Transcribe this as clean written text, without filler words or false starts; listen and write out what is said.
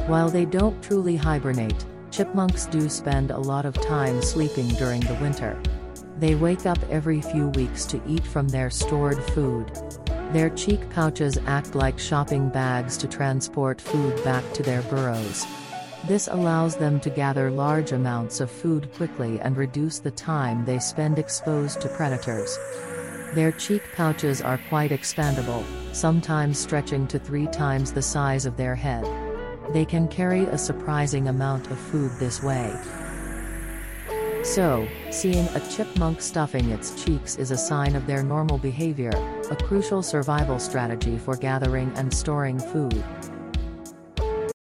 While they don't truly hibernate, chipmunks do spend a lot of time sleeping during the winter. They wake up every few weeks to eat from their stored food. Their cheek pouches act like shopping bags to transport food back to their burrows. This allows them to gather large amounts of food quickly and reduce the time they spend exposed to predators. Their cheek pouches are quite expandable, sometimes stretching to 3 times the size of their head. They can carry a surprising amount of food this way. So, seeing a chipmunk stuffing its cheeks is a sign of their normal behavior, a crucial survival strategy for gathering and storing food.